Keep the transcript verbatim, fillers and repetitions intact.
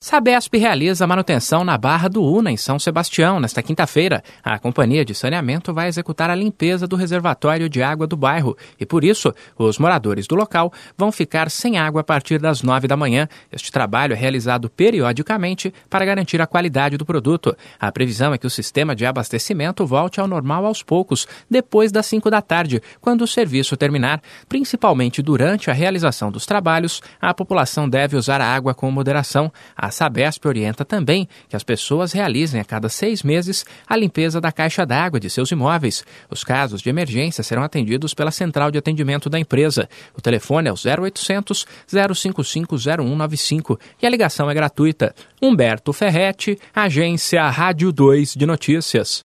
Sabesp realiza manutenção na Barra do Una, em São Sebastião, nesta quinta-feira. A companhia de saneamento vai executar a limpeza do reservatório de água do bairro e, por isso, os moradores do local vão ficar sem água a partir das nove da manhã. Este trabalho é realizado periodicamente para garantir a qualidade do produto. A previsão é que o sistema de abastecimento volte ao normal aos poucos, depois das cinco da tarde, quando o serviço terminar. Principalmente durante a realização dos trabalhos, a população deve usar a água com moderação. A Sabesp orienta também que as pessoas realizem a cada seis meses a limpeza da caixa d'água de seus imóveis. Os casos de emergência serão atendidos pela central de atendimento da empresa. O telefone é o zero oitocentos, zero cinco cinco, zero um nove cinco e a ligação é gratuita. Humberto Ferretti, Agência Rádio dois de Notícias.